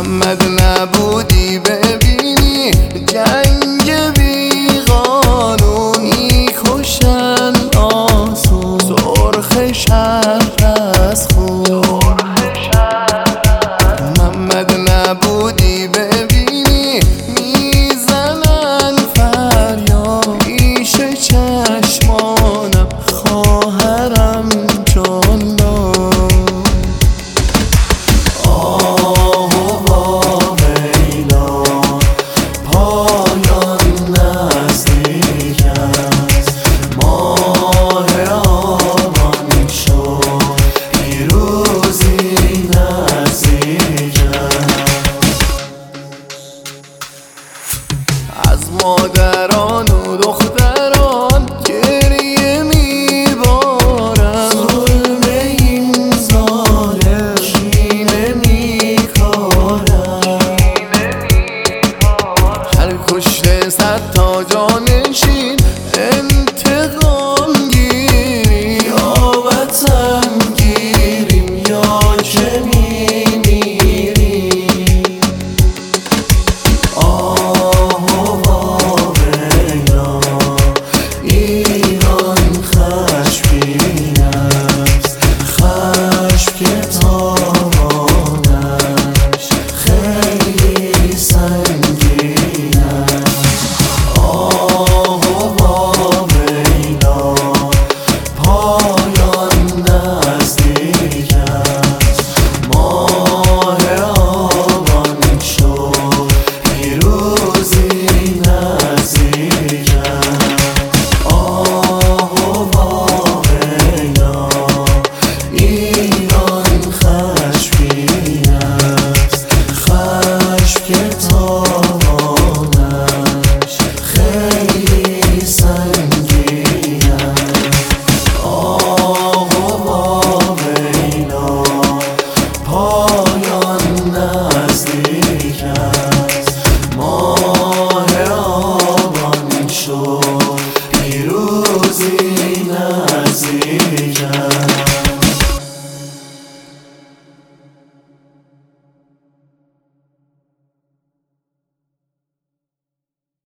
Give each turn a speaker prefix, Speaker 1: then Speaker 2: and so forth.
Speaker 1: محمد نبودی ببینی جنگ بی قانون میکشن آسون سرخ شهر از خون. محمد نبودی ببینی میزنن فریاد پیش چشمانم خواهرم جان از مادران و دختران گریه میبارم ظلم این ظالم کینه میکارم هر کشته صد تا جانشین انتقام گیریم یا وطن گیریم یا که میمیریم. ایران خشمگین است خشم که تاوانش خیلی سنگین است. آه و واویلا پایان نزدیک است ماه آبان شد پیروزی نزدیک است. ایران خشمگین است خشم که تاوانش خیلی سنگین